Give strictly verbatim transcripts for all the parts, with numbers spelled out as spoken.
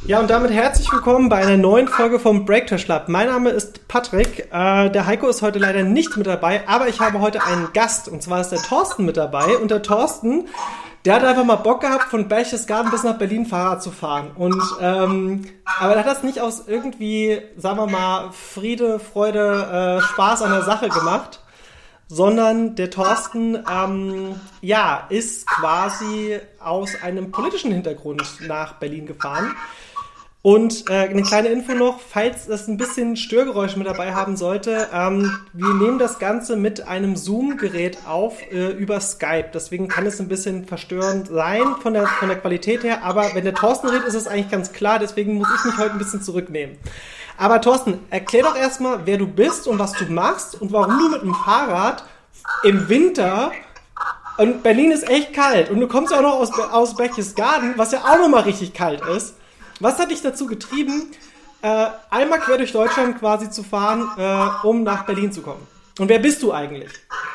Ja, und damit herzlich willkommen bei einer neuen Folge vom Breakfast Club. Mein Name ist Patrick. Äh, der Heiko ist heute leider nicht mit dabei, aber ich habe heute einen Gast. Und zwar ist der Thorsten mit dabei. Und der Thorsten, der hat einfach mal Bock gehabt, von Berchtesgaden bis nach Berlin Fahrrad zu fahren. Und ähm, aber er hat das nicht aus irgendwie, sagen wir mal, Friede, Freude, äh, Spaß an der Sache gemacht, sondern der Thorsten, ähm, ja, ist quasi aus einem politischen Hintergrund nach Berlin gefahren. Und äh, eine kleine Info noch, falls es ein bisschen Störgeräusche mit dabei haben sollte, ähm, wir nehmen das Ganze mit einem Zoom-Gerät auf äh, über Skype. Deswegen kann es ein bisschen verstörend sein von der, von der Qualität her, aber wenn der Thorsten redet, ist es eigentlich ganz klar, deswegen muss ich mich heute ein bisschen zurücknehmen. Aber Thorsten, erklär doch erstmal, wer du bist und was du machst und warum du mit dem Fahrrad im Winter, und Berlin ist echt kalt und du kommst ja auch noch aus, aus Berchtesgaden, was ja auch nochmal richtig kalt ist. Was hat dich dazu getrieben, äh, einmal quer durch Deutschland quasi zu fahren, äh, um nach Berlin zu kommen? Und wer bist du eigentlich?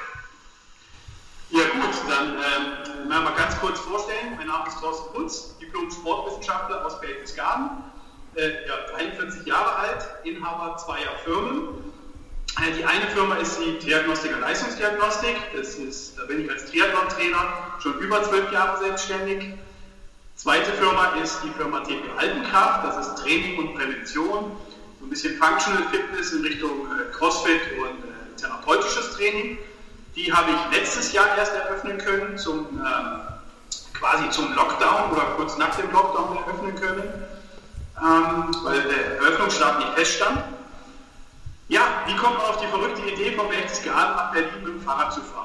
Ja gut, dann ähm, mal ganz kurz vorstellen. Mein Name ist Thorsten Putz, Diplom-Sportwissenschaftler aus Berchtesgaden, äh, ja, einundvierzig Jahre alt, Inhaber zweier Firmen. Äh, die eine Firma ist die Triagnostik und Leistungsdiagnostik. Das ist, da bin ich als Triathlon-Trainer schon über zwölf Jahre selbstständig. Zweite Firma ist die Firma T P Alpenkraft, das ist Training und Prävention, so ein bisschen Functional Fitness in Richtung äh, Crossfit und äh, therapeutisches Training. Die habe ich letztes Jahr erst eröffnen können, zum, ähm, quasi zum Lockdown oder kurz nach dem Lockdown eröffnen können, ähm, weil der Eröffnungsstart nicht feststand. Ja, wie kommt man auf die verrückte Idee, von Berchtesgaden nach Berlin mit dem Fahrrad zu fahren?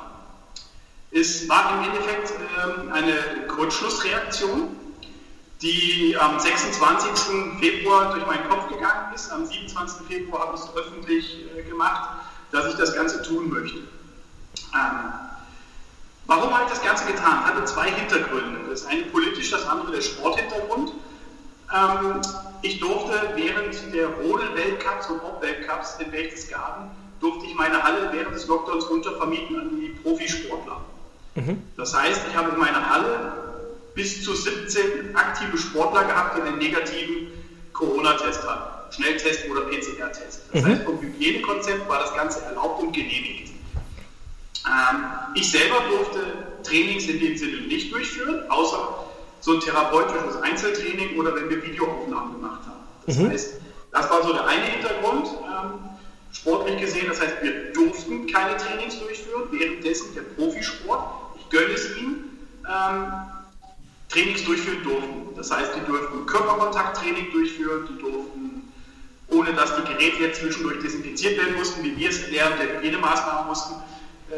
Es war im Endeffekt ähm, eine Kurzschlussreaktion, die am sechsundzwanzigsten Februar durch meinen Kopf gegangen ist. Am siebenundzwanzigsten Februar habe ich es öffentlich äh, gemacht, dass ich das Ganze tun möchte. Ähm, warum habe ich das Ganze getan? Hatte zwei Hintergründe. Das eine politisch, das andere der Sporthintergrund. Ähm, ich durfte während der Rodel-Weltcups und Hop-Weltcups in Berchtesgaden durfte ich meine Halle während des Lockdowns untervermieten an die Profisportler. Mhm. Das heißt, ich habe in meiner Halle bis zu siebzehn aktive Sportler gehabt, die einen negativen Corona-Test hatten. Schnelltest oder P C R-Test. Das mhm. heißt, vom Hygienekonzept war das Ganze erlaubt und genehmigt. Ähm, ich selber durfte Trainings in dem Sinne nicht durchführen, außer so ein therapeutisches Einzeltraining oder wenn wir Videoaufnahmen gemacht haben. Das mhm. heißt, das war so der eine Hintergrund. Ähm, Sportlich gesehen, das heißt, wir durften keine Trainings durchführen, währenddessen der Profisport, ich gönne es ihnen, ähm, Trainings durchführen durften. Das heißt, die durften Körperkontakttraining durchführen, die durften, ohne dass die Geräte jetzt zwischendurch desinfiziert werden mussten, wie wir es während der Hygienemaßnahmen mussten, äh,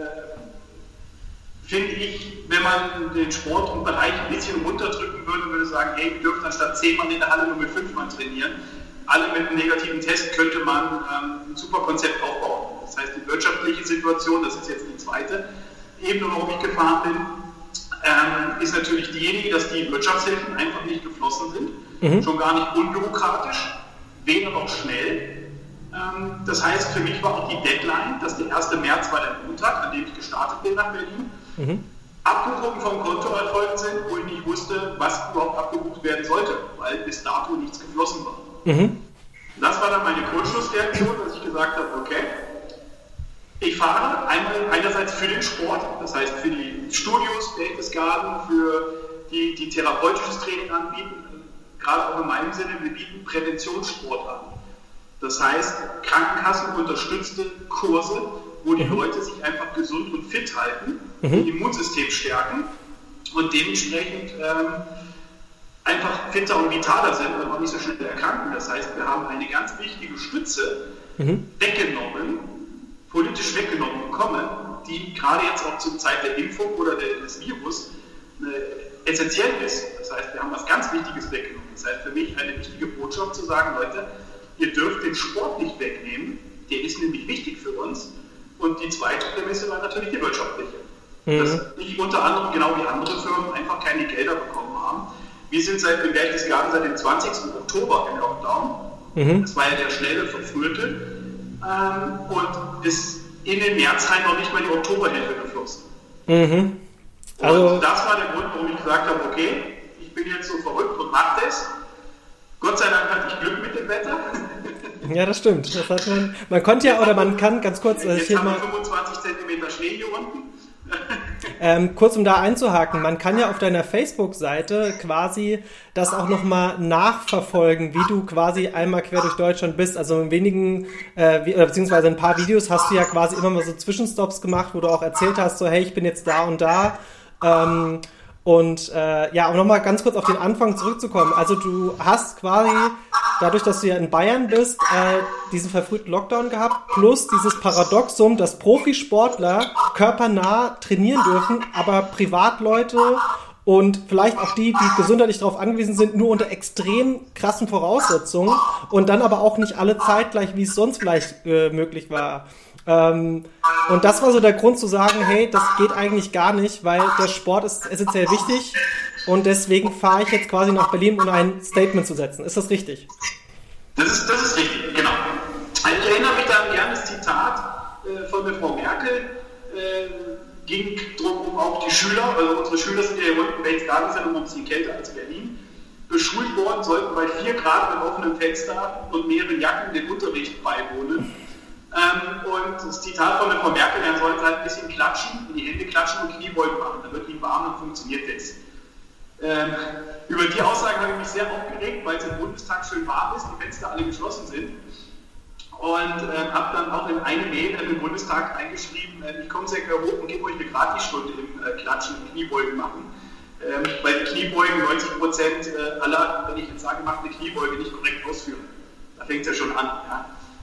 finde ich, wenn man den Sport und Bereich ein bisschen runterdrücken würde, würde sagen, hey, wir dürfen anstatt zehn Mann in der Halle nur mit fünf Mann trainieren. Alle mit einem negativen Test könnte man ähm, ein super Konzept aufbauen. Das heißt, die wirtschaftliche Situation, das ist jetzt die zweite Ebene, warum ich gefahren bin, ähm, ist natürlich diejenige, dass die Wirtschaftshilfen einfach nicht geflossen sind, mhm. schon gar nicht unbürokratisch, weder noch schnell. Ähm, das heißt, für mich war auch die Deadline, dass der erste März war der Montag, an dem ich gestartet bin nach Berlin, mhm. Abbuchungen vom Konto erfolgt sind, wo ich nicht wusste, was überhaupt abgebucht werden sollte, weil bis dato nichts geflossen war. Mhm. Das war dann meine Kurzschlussreaktion, dass ich gesagt habe, okay, ich fahre einmal einerseits für den Sport, das heißt für die Studios, Berchtesgaden, für die, die therapeutisches Training anbieten, gerade auch in meinem Sinne, wir bieten Präventionssport an. Das heißt, Krankenkassen unterstützte Kurse, wo die mhm. Leute sich einfach gesund und fit halten, mhm. ihr Immunsystem stärken und dementsprechend ähm, einfach fitter und vitaler sind und auch nicht so schnell erkranken. Das heißt, wir haben eine ganz wichtige Stütze mhm. weggenommen, politisch weggenommen bekommen, die gerade jetzt auch zur Zeit der Impfung oder des Virus äh, essentiell ist. Das heißt, wir haben was ganz Wichtiges weggenommen. Das heißt, für mich eine wichtige Botschaft zu sagen, Leute, ihr dürft den Sport nicht wegnehmen, der ist nämlich wichtig für uns. Und die zweite Prämisse war natürlich die wirtschaftliche. Mhm. Dass ich unter anderem, genau wie andere Firmen, einfach keine Gelder bekommen haben. Wir sind seit dem Berchtesgaden seit dem zwanzigsten Oktober im Lockdown. Mhm. Das war ja der schnelle, verfrühte. Ähm, und bis in den März rein noch nicht mal die Oktoberhilfe geflossen. Mhm. Also und das war der Grund, warum ich gesagt habe, okay, ich bin jetzt so verrückt und mache das. Gott Gott sei Dank hatte ich Glück mit dem Wetter. Ja, das stimmt. Das hat man, man konnte ja, oder man kann ganz kurz... Jetzt hier haben wir mal, fünfundzwanzig Zentimeter Schnee hier unten. Ähm, kurz um da einzuhaken, man kann ja auf deiner Facebook-Seite quasi das auch nochmal nachverfolgen, wie du quasi einmal quer durch Deutschland bist. Also in wenigen, äh, wie, oder beziehungsweise in ein paar Videos hast du ja quasi immer mal so Zwischenstops gemacht, wo du auch erzählt hast, so hey, ich bin jetzt da und da. Ähm, und äh, ja, um nochmal ganz kurz auf den Anfang zurückzukommen. Also du hast quasi, dadurch, dass du ja in Bayern bist, äh, diesen verfrühten Lockdown gehabt, plus dieses Paradoxum, dass Profisportler körpernah trainieren dürfen, aber Privatleute und vielleicht auch die, die gesundheitlich darauf angewiesen sind, nur unter extrem krassen Voraussetzungen und dann aber auch nicht alle zeitgleich, wie es sonst vielleicht äh, möglich war. Ähm, und das war so der Grund zu sagen, hey, das geht eigentlich gar nicht, weil der Sport ist essentiell wichtig und deswegen fahre ich jetzt quasi nach Berlin, um ein Statement zu setzen. Ist das richtig? Das ist, das ist richtig, genau. Also ich erinnere mich da an ein das Zitat äh, von der Frau Merkel, äh, ging darum, um auch die Schüler, also unsere Schüler sind ja hier unten, Berchtesgaden sind um ein bisschen kälter als Berlin, beschult worden, sollten bei vier Grad mit offenem Fenster und mehreren Jacken den Unterricht beiwohnen. Ähm, und das Zitat von der Frau Merkel, er sollte halt ein bisschen klatschen, in die Hände klatschen und Kniebeugen machen, dann wird ihm warm und funktioniert das. Ähm, über die Aussage habe ich mich sehr aufgeregt, weil es im Bundestag schön warm ist, die Fenster alle geschlossen sind. Und ähm, habe dann auch in eine Mail im Bundestag eingeschrieben, äh, ich komme sehr hoch und gebe euch eine Gratisstunde im äh, Klatschen und Kniebeugen machen. Ähm, weil die Kniebeugen neunzig Prozent äh, aller, wenn ich jetzt sage, macht eine Kniebeuge, nicht korrekt ausführen. Da fängt es ja schon an. Ja.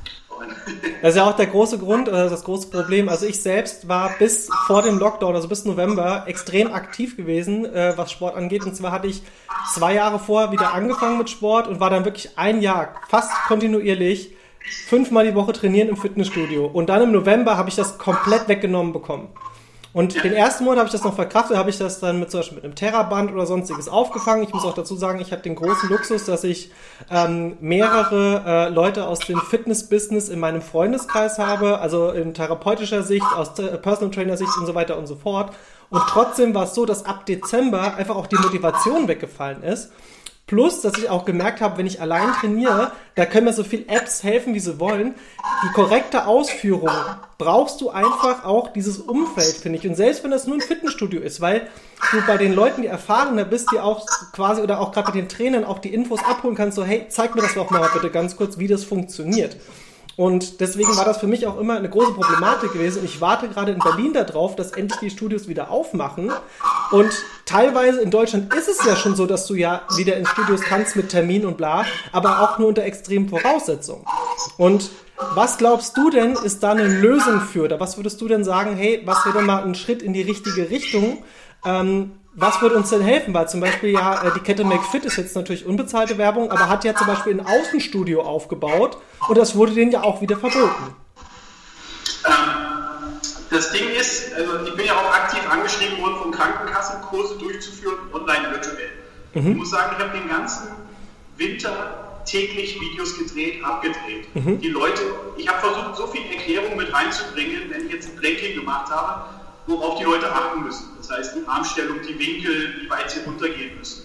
Das ist ja auch der große Grund, oder das große Problem. Also ich selbst war bis vor dem Lockdown, also bis November, extrem aktiv gewesen, äh, was Sport angeht. Und zwar hatte ich zwei Jahre vorher wieder angefangen mit Sport und war dann wirklich ein Jahr fast kontinuierlich fünfmal die Woche trainieren im Fitnessstudio. Und dann im November habe ich das komplett weggenommen bekommen. Und den ersten Monat habe ich das noch verkraftet, habe ich das dann mit zum Beispiel mit einem Terraband oder sonstiges aufgefangen. Ich muss auch dazu sagen, ich habe den großen Luxus, dass ich ähm, mehrere äh, Leute aus dem Fitness-Business in meinem Freundeskreis habe, also in therapeutischer Sicht, aus äh, Personal Trainer Sicht und so weiter und so fort. Und trotzdem war es so, dass ab Dezember einfach auch die Motivation weggefallen ist. Plus, dass ich auch gemerkt habe, wenn ich allein trainiere, da können mir so viele Apps helfen, wie sie wollen. Die korrekte Ausführung brauchst du einfach auch dieses Umfeld, finde ich. Und selbst wenn das nur ein Fitnessstudio ist, weil du bei den Leuten, die erfahrener bist, die auch quasi oder auch gerade bei den Trainern auch die Infos abholen kannst, so hey, zeig mir das doch mal bitte ganz kurz, wie das funktioniert. Und deswegen war das für mich auch immer eine große Problematik gewesen. Und ich warte gerade in Berlin darauf, dass endlich die Studios wieder aufmachen. Und teilweise in Deutschland ist es ja schon so, dass du ja wieder in Studios kannst mit Termin und bla, aber auch nur unter extremen Voraussetzungen. Und was glaubst du denn, ist da eine Lösung für? Oder was würdest du denn sagen, hey, was wäre denn mal ein Schritt in die richtige Richtung? Ähm, was würde uns denn helfen? Weil zum Beispiel ja, die Kette McFit ist jetzt natürlich unbezahlte Werbung, aber hat ja zum Beispiel ein Außenstudio aufgebaut und das wurde denen ja auch wieder verboten. Ähm, das Ding ist, also ich bin ja auch aktiv angeschrieben worden von Krankenkassen, Kurse durchzuführen, online virtuell. Mhm. Ich muss sagen, ich habe den ganzen Winter täglich Videos gedreht, abgedreht. Mhm. Die Leute, ich habe versucht, so viel Erklärung mit reinzubringen, wenn ich jetzt ein Planking gemacht habe, worauf die Leute achten müssen. Das heißt, die Armstellung, die Winkel, wie weit sie runtergehen müssen.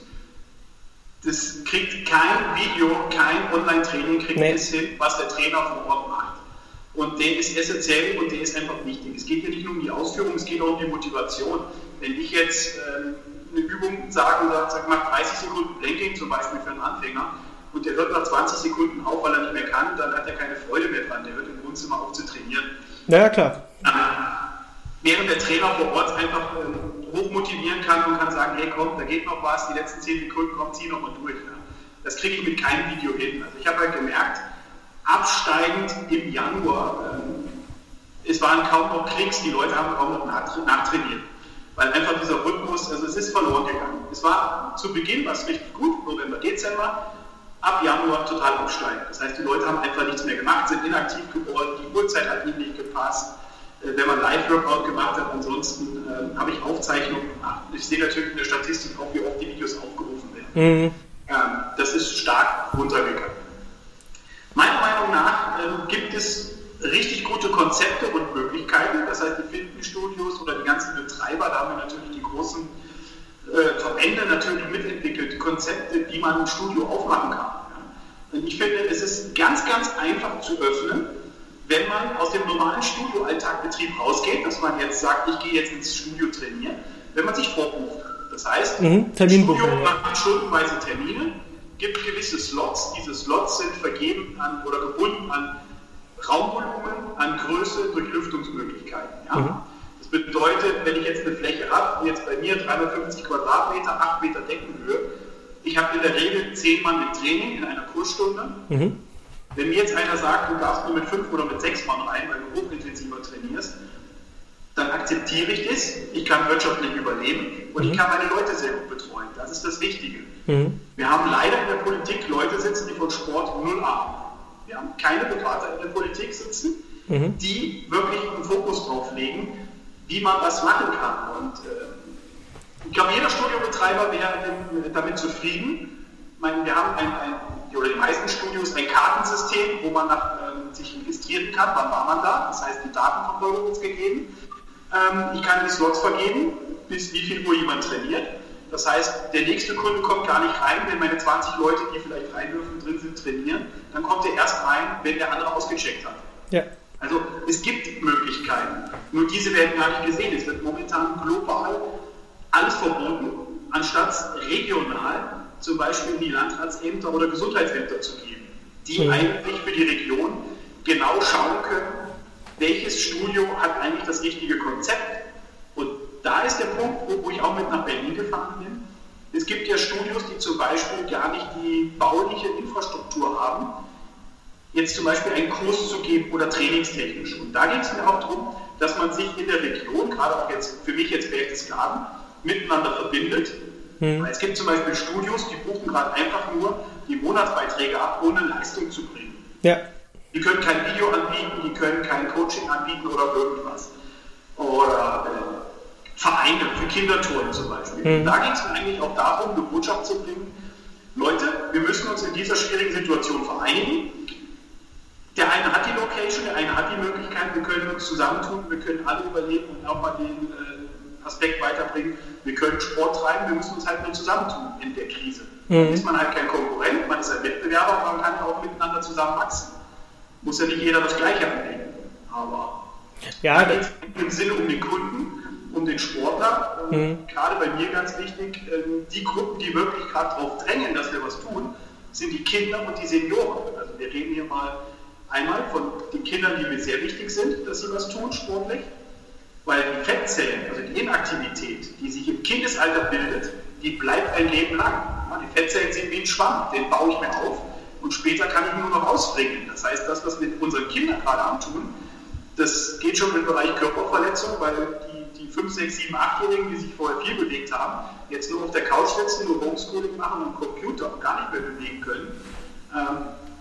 Das kriegt kein Video, kein Online-Training kriegt nee. es hin, was der Trainer vor Ort macht. Und der ist essentiell und der ist einfach wichtig. Es geht ja nicht nur um die Ausführung, es geht auch um die Motivation. Wenn ich jetzt ähm, eine Übung sage und sage, mach dreißig Sekunden Planking zum Beispiel für einen Anfänger und der hört nach zwanzig Sekunden auf, weil er nicht mehr kann, dann hat er keine Freude mehr dran. Der hört im Wohnzimmer auf zu trainieren. Ja, klar. Ähm, während der Trainer vor Ort einfach ähm, hoch motivieren kann und kann sagen, hey komm, da geht noch was, die letzten zehn Sekunden, komm, zieh noch mal durch. Ja. Das kriege ich mit keinem Video hin. Also ich habe halt gemerkt, absteigend im Januar, ähm, es waren kaum noch Klicks, die Leute haben kaum noch nachtrainiert. Weil einfach dieser Rhythmus, also es ist verloren gegangen. Es war zu Beginn was richtig gut, November, Dezember, ab Januar total absteigend. Das heißt, die Leute haben einfach nichts mehr gemacht, sind inaktiv geworden, die Uhrzeit hat ihnen nicht gepasst. Wenn man Live-Workout gemacht hat, ansonsten äh, habe ich Aufzeichnungen gemacht. Ich sehe natürlich in der Statistik auch, wie oft die Videos aufgerufen werden. Mhm. Ähm, das ist stark runtergegangen. Meiner Meinung nach äh, gibt es richtig gute Konzepte und Möglichkeiten. Das heißt, die Fitnessstudios oder die ganzen Betreiber, da haben wir natürlich die großen äh, Verbände natürlich mitentwickelt, Konzepte, wie man ein Studio aufmachen kann. Und ich finde, es ist ganz, ganz einfach zu öffnen, wenn man aus dem normalen Studioalltagbetrieb rausgeht, dass man jetzt sagt, ich gehe jetzt ins Studio trainieren, wenn man sich vorbucht. Das heißt, mhm, das Studio macht stundenweise Termine, gibt gewisse Slots. Diese Slots sind vergeben an oder gebunden an Raumvolumen, an Größe durch Lüftungsmöglichkeiten. Ja? Mhm. Das bedeutet, wenn ich jetzt eine Fläche habe, jetzt bei mir dreihundertfünfzig Quadratmeter, acht Meter Deckenhöhe, ich habe in der Regel zehn Mann im Training in einer Kursstunde. Mhm. Wenn mir jetzt einer sagt, du darfst nur mit fünf oder mit sechs Mann rein, weil du hochintensiver trainierst, dann akzeptiere ich das, ich kann wirtschaftlich überleben und mhm. ich kann meine Leute sehr gut betreuen. Das ist das Wichtige. Mhm. Wir haben leider in der Politik Leute sitzen, die von Sport null Ahnung haben. Wir haben keine Berater in der Politik sitzen, mhm. die wirklich einen Fokus drauf legen, wie man das machen kann. Und äh, ich glaube, jeder Studiobetreiber wäre damit zufrieden. Ich meine, wir haben ein, ein, oder die meisten Studios ein Kartensystem, wo man nach, ähm, sich registrieren kann, wann war man da. Das heißt, die Datenverfolgung ist gegeben. Ähm, ich kann die Slots vergeben, bis wie viel Uhr jemand trainiert. Das heißt, der nächste Kunde kommt gar nicht rein, wenn meine zwanzig Leute, die vielleicht rein dürfen, drin sind, trainieren. Dann kommt er erst rein, wenn der andere ausgecheckt hat. Ja. Also es gibt Möglichkeiten, nur diese werden gar nicht gesehen. Es wird momentan global alles verboten, anstatt regional zum Beispiel in die Landratsämter oder Gesundheitsämter zu geben, die mhm. eigentlich für die Region genau schauen können, welches Studio hat eigentlich das richtige Konzept. Und da ist der Punkt, wo, wo ich auch mit nach Berlin gefahren bin. Es gibt ja Studios, die zum Beispiel gar nicht die bauliche Infrastruktur haben, jetzt zum Beispiel einen Kurs zu geben oder trainingstechnisch. Und da geht es mir auch darum, dass man sich in der Region, gerade auch jetzt für mich jetzt Berchtesgaden, miteinander verbindet. Hm. Es gibt zum Beispiel Studios, die buchen gerade einfach nur die Monatsbeiträge ab, ohne Leistung zu bringen. Ja. Die können kein Video anbieten, die können kein Coaching anbieten oder irgendwas. Oder äh, Vereine für Kindertouren zum Beispiel. Hm. Da geht es mir eigentlich auch darum, eine Botschaft zu bringen. Leute, wir müssen uns in dieser schwierigen Situation vereinigen. Der eine hat die Location, der eine hat die Möglichkeit, wir können uns zusammentun, wir können alle überleben und auch mal den äh, Aspekt weiterbringen, wir können Sport treiben, wir müssen uns halt nur zusammentun in der Krise. Mhm. Dann ist man halt kein Konkurrent, man ist ein Wettbewerber und man kann ja auch miteinander zusammen wachsen. Muss ja nicht jeder das Gleiche anbieten, aber ja, da geht es im Sinne um den Kunden, um den Sportler. Und mhm. gerade bei mir ganz wichtig, äh, die Gruppen, die wirklich gerade darauf drängen, dass wir was tun, sind die Kinder und die Senioren. Also wir reden hier mal einmal von den Kindern, die mir sehr wichtig sind, dass sie was tun, sportlich, weil die Fettzellen, also die Inaktivität, die sich im Kindesalter bildet, die bleibt ein Leben lang. Die Fettzellen sind wie ein Schwamm, den baue ich mir auf und später kann ich nur noch ausbringen. Das heißt, das, was wir mit unseren Kindern gerade antun, das geht schon im Bereich Körperverletzung, weil die, die fünf, sechs, sieben, acht-Jährigen, die sich vorher viel bewegt haben, jetzt nur auf der Couch sitzen, nur Homeschooling machen und am Computer und gar nicht mehr bewegen können. Ähm,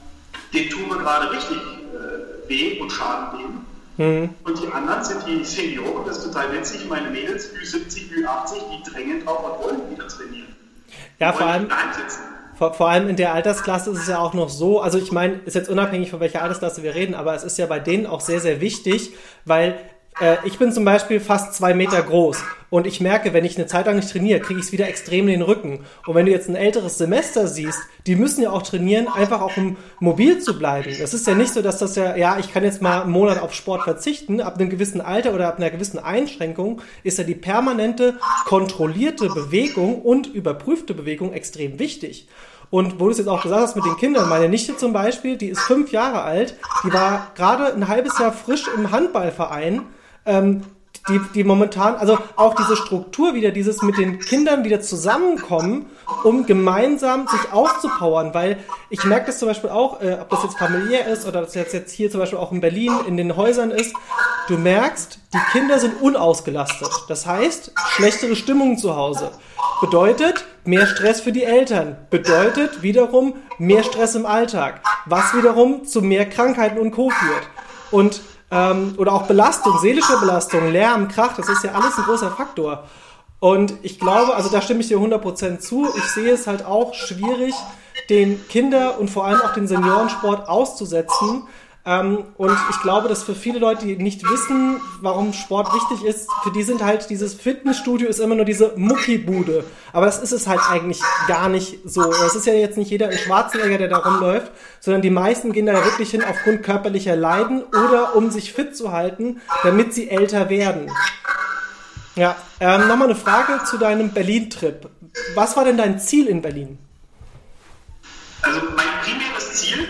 den tun wir gerade richtig äh, weh und Schaden nehmen. Mhm. Und die anderen sind die Senioren, das ist total witzig, meine Mädels, Ü siebzig, Ü achtzig, die drängen drauf und wollen wieder trainieren. Ja, vor allem, vor, vor allem in der Altersklasse ist es ja auch noch so, also ich meine, ist jetzt unabhängig von welcher Altersklasse wir reden, aber es ist ja bei denen auch sehr, sehr wichtig, weil äh, ich bin zum Beispiel fast zwei Meter groß und ich merke, wenn ich eine Zeit lang nicht trainiere, kriege ich es wieder extrem in den Rücken. Und wenn du jetzt ein älteres Semester siehst, die müssen ja auch trainieren, einfach auch um mobil zu bleiben. Das ist ja nicht so, dass das ja, ja, ich kann jetzt mal einen Monat auf Sport verzichten, ab einem gewissen Alter oder ab einer gewissen Einschränkung ist ja die permanente, kontrollierte Bewegung und überprüfte Bewegung extrem wichtig. Und wo du es jetzt auch gesagt hast mit den Kindern, meine Nichte zum Beispiel, die ist fünf Jahre alt, die war gerade ein halbes Jahr frisch im Handballverein, ähm, die, die momentan, also auch diese Struktur wieder, dieses mit den Kindern wieder zusammenkommen, um gemeinsam sich aufzupowern, weil ich merke das zum Beispiel auch, äh, ob das jetzt familiär ist oder das jetzt, jetzt hier zum Beispiel auch in Berlin in den Häusern ist, du merkst, die Kinder sind unausgelastet. Das heißt, schlechtere Stimmung zu Hause. Bedeutet, mehr Stress für die Eltern. Bedeutet wiederum mehr Stress im Alltag. Was wiederum zu mehr Krankheiten und Co. führt. Und Ähm, oder auch Belastung, seelische Belastung, Lärm, Krach, das ist ja alles ein großer Faktor. Und ich glaube, also da stimme ich dir hundert Prozent zu, ich sehe es halt auch schwierig, den Kinder- und vor allem auch den Seniorensport auszusetzen, Ähm, und ich glaube, dass für viele Leute, die nicht wissen, warum Sport wichtig ist, für die sind halt dieses Fitnessstudio ist immer nur diese Muckibude. Aber das ist es halt eigentlich gar nicht so. Es ist ja jetzt nicht jeder in Schwarzenegger, der da rumläuft, sondern die meisten gehen da wirklich hin aufgrund körperlicher Leiden oder um sich fit zu halten, damit sie älter werden. Ja, ähm, nochmal eine Frage zu deinem Berlin-Trip. Was war denn dein Ziel in Berlin? Also mein primäres Ziel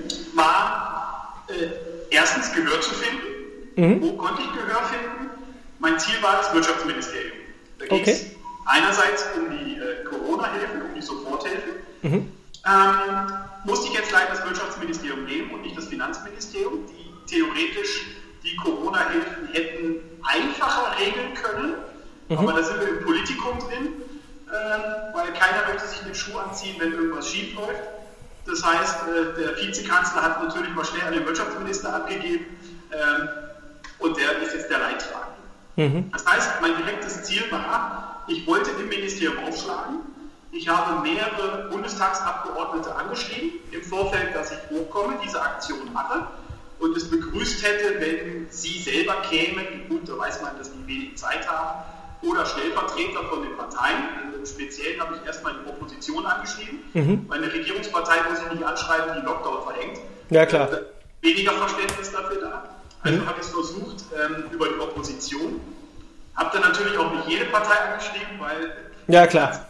war, äh, erstens Gehör zu finden. Mhm. Wo konnte ich Gehör finden? Mein Ziel war das Wirtschaftsministerium. Da ging es okay. einerseits um die äh, Corona-Hilfen, um die Soforthilfen. Mhm. Ähm, musste ich jetzt leider das Wirtschaftsministerium nehmen und nicht das Finanzministerium, die theoretisch die Corona-Hilfen hätten einfacher regeln können. Mhm. Aber da sind wir im Politikum drin, äh, weil keiner möchte sich den Schuh anziehen, wenn irgendwas schief läuft. Das heißt, äh, der Vizekanzler hat natürlich mal schnell an den Wirtschaftsminister abgegeben äh, und der ist jetzt der Leidtragende. Mhm. Das heißt, mein direktes Ziel war, ich wollte im Ministerium aufschlagen. Ich habe mehrere Bundestagsabgeordnete angeschrieben im Vorfeld, dass ich hochkomme, diese Aktion mache und es begrüßt hätte, wenn sie selber kämen. Gut, da weiß man, dass die wenig Zeit haben. Oder Stellvertreter von den Parteien. Also im Speziellen habe ich erstmal die Opposition angeschrieben. Mhm. Meine Regierungspartei muss ich nicht anschreiben, die Lockdown verhängt. Ja, klar. Äh, weniger Verständnis dafür da. Also mhm. habe ich es versucht ähm, über die Opposition. Habe dann natürlich auch nicht jede Partei angeschrieben, weil... Ja, klar.